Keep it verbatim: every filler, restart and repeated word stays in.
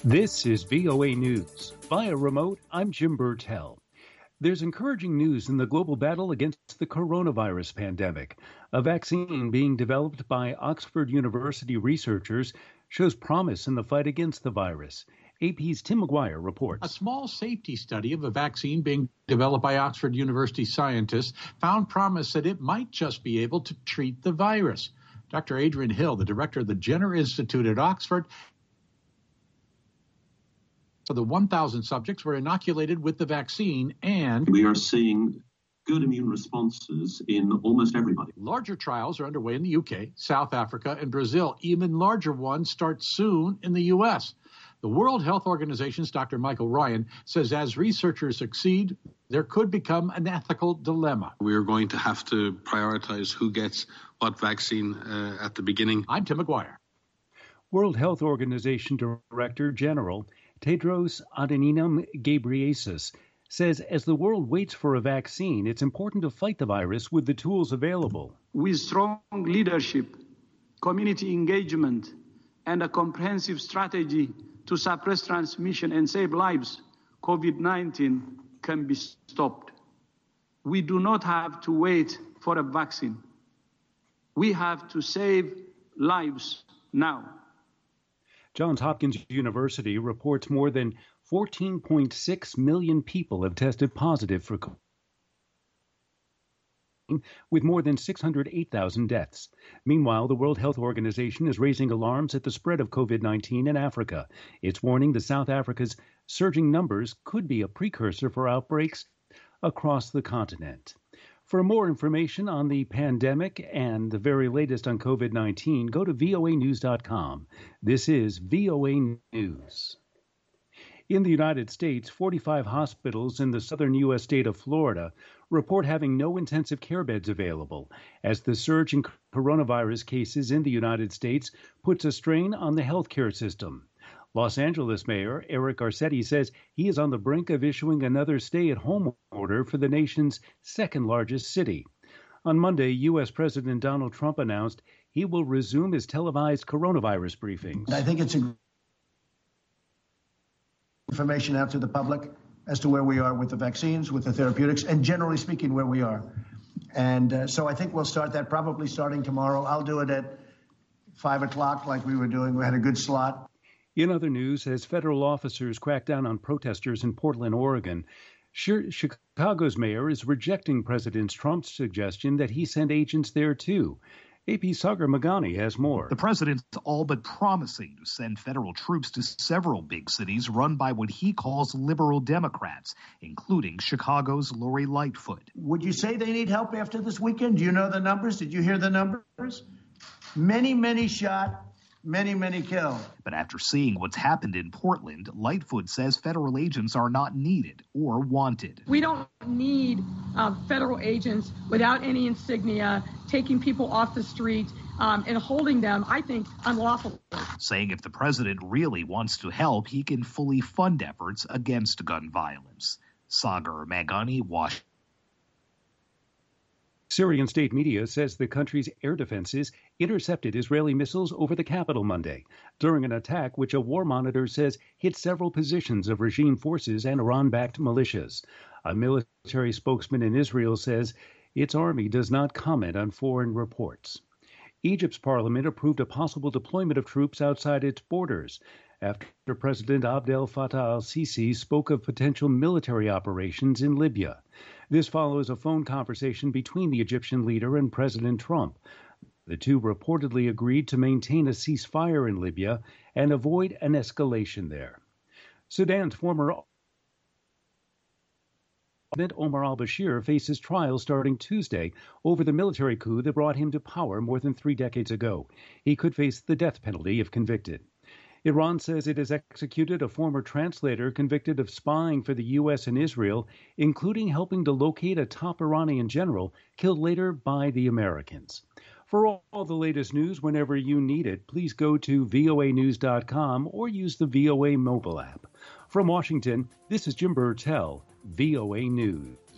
This is V O A News. Via remote, I'm Jim Burtell. There's encouraging news in the global battle against the coronavirus pandemic. A vaccine being developed by Oxford University researchers shows promise in the fight against the virus. A P's Tim McGuire reports. A small safety study of a vaccine being developed by Oxford University scientists found promise that it might just be able to treat the virus. Doctor Adrian Hill, the director of the Jenner Institute at Oxford, so the one thousand subjects were inoculated with the vaccine, and we are seeing good immune responses in almost everybody. Larger trials are underway in the U K, South Africa, and Brazil. Even larger ones start soon in the U S. The World Health Organization's Doctor Michael Ryan says as researchers succeed, there could become an ethical dilemma. We're going to have to prioritize who gets what vaccine uh, at the beginning. I'm Tim McGuire. World Health Organization Director General Tedros Adhanom Ghebreyesus says as the world waits for a vaccine, it's important to fight the virus with the tools available. With strong leadership, community engagement, and a comprehensive strategy to suppress transmission and save lives, COVID nineteen can be stopped. We do not have to wait for a vaccine. We have to save lives now. Johns Hopkins University reports more than fourteen point six million people have tested positive for COVID, with more than six hundred eight thousand deaths. Meanwhile, the World Health Organization is raising alarms at the spread of COVID nineteen in Africa. It's warning that South Africa's surging numbers could be a precursor for outbreaks across the continent. For more information on the pandemic and the very latest on COVID nineteen, go to V O A news dot com. This is V O A News. In the United States, forty-five hospitals in the southern U S state of Florida report having no intensive care beds available as the surge in coronavirus cases in the United States puts a strain on the healthcare system. Los Angeles Mayor Eric Garcetti says he is on the brink of issuing another stay-at-home order for the nation's second-largest city. On Monday, U S President Donald Trump announced he will resume his televised coronavirus briefings. I think it's a information out to the public as to where we are with the vaccines, with the therapeutics, and generally speaking, where we are. And uh, so I think we'll start that probably starting tomorrow. I'll do it at five o'clock like we were doing. We had a good slot. In other news, as federal officers crack down on protesters in Portland, Oregon, Chicago's mayor is rejecting President Trump's suggestion that he send agents there too. A P Sagar Magani has more. The president's all but promising to send federal troops to several big cities run by what he calls liberal Democrats, including Chicago's Lori Lightfoot. Would you say they need help after this weekend? Do you know the numbers? Did you hear the numbers? Many, many shot. Many, many killed. But after seeing what's happened in Portland, Lightfoot says federal agents are not needed or wanted. We don't need uh, federal agents without any insignia taking people off the street um, and holding them, I think, unlawfully. Saying if the president really wants to help, he can fully fund efforts against gun violence. Sagar Magani, Washington. Syrian state media says the country's air defenses intercepted Israeli missiles over the capital Monday during an attack which a war monitor says hit several positions of regime forces and Iran-backed militias. A military spokesman in Israel says its army does not comment on foreign reports. Egypt's parliament approved a possible deployment of troops outside its borders after President Abdel Fattah al-Sisi spoke of potential military operations in Libya. This follows a phone conversation between the Egyptian leader and President Trump. The two reportedly agreed to maintain a ceasefire in Libya and avoid an escalation there. Sudan's former President Omar al-Bashir faces trial starting Tuesday over the military coup that brought him to power more than three decades ago. He could face the death penalty if convicted. Iran says it has executed a former translator convicted of spying for the U S and Israel, including helping to locate a top Iranian general killed later by the Americans. For all the latest news whenever you need it, please go to V O A news dot com or use the V O A mobile app. From Washington, this is Jim Burtell, V O A News.